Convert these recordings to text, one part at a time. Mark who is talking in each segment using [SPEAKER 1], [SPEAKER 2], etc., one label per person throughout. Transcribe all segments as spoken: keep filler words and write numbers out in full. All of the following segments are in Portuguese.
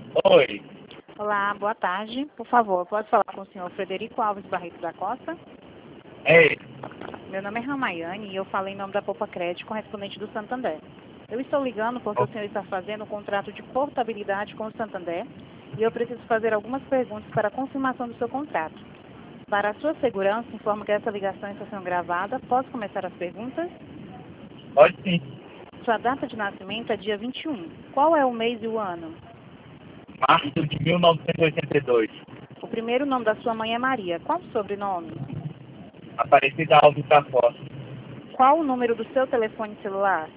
[SPEAKER 1] Oi.
[SPEAKER 2] Olá, boa tarde. Por favor, posso falar com o senhor Frederico Alves Barreto da Costa?
[SPEAKER 1] Ei.
[SPEAKER 2] Meu nome é Ramayane e eu falo em nome da Poupa Crédito, correspondente do Santander. Eu estou ligando porque o senhor está fazendo um contrato de portabilidade com o Santander e eu preciso fazer algumas perguntas para a confirmação do seu contrato. Para a sua segurança, informo que essa ligação está sendo gravada. Posso começar as perguntas?
[SPEAKER 1] Pode sim.
[SPEAKER 2] Sua data de nascimento é dia vinte e um. Qual é o mês e o ano?
[SPEAKER 1] Março de mil novecentos e oitenta e dois.
[SPEAKER 2] O primeiro nome da sua mãe é Maria. Qual o sobrenome?
[SPEAKER 1] Aparecida Alves da Costa.
[SPEAKER 2] Qual o número do seu telefone celular?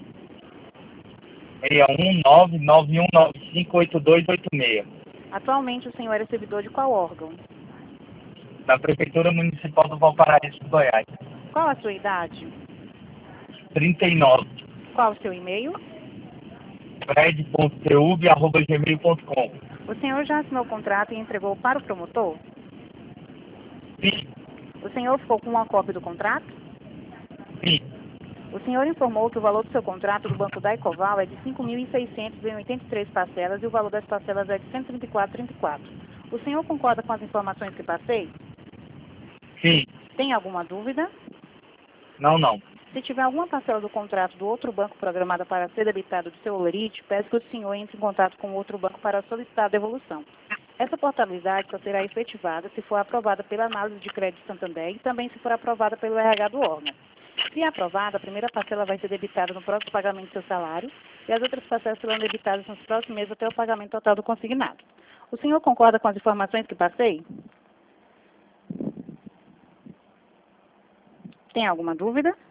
[SPEAKER 1] seis um nove nove um nove cinco oito dois oito seis.
[SPEAKER 2] Atualmente o senhor é servidor de qual órgão?
[SPEAKER 1] Da Prefeitura Municipal do Valparaíso, Goiás.
[SPEAKER 2] Qual a sua idade?
[SPEAKER 1] trinta e nove.
[SPEAKER 2] Qual o seu e-mail?
[SPEAKER 1] fred ponto teub arroba gmail ponto com.
[SPEAKER 2] O senhor já assinou o contrato e entregou para o promotor?
[SPEAKER 1] Sim.
[SPEAKER 2] O senhor ficou com uma cópia do contrato?
[SPEAKER 1] Sim.
[SPEAKER 2] O senhor informou que o valor do seu contrato do Banco da Ecoval é de cinco mil seiscentos e oitenta e três parcelas e o valor das parcelas é de cento e trinta e quatro vírgula trinta e quatro. O senhor concorda com as informações que passei?
[SPEAKER 1] Sim.
[SPEAKER 2] Tem alguma dúvida?
[SPEAKER 1] Não, não.
[SPEAKER 2] Se tiver alguma parcela do contrato do outro banco programada para ser debitada do seu holerite, peço que o senhor entre em contato com o outro banco para solicitar a devolução. Essa portabilidade só será efetivada se for aprovada pela análise de crédito Santander e também se for aprovada pelo R H do órgão. Se aprovada, a primeira parcela vai ser debitada no próximo pagamento do seu salário e as outras parcelas serão debitadas nos próximos meses até o pagamento total do consignado. O senhor concorda com as informações que passei? Tem alguma dúvida?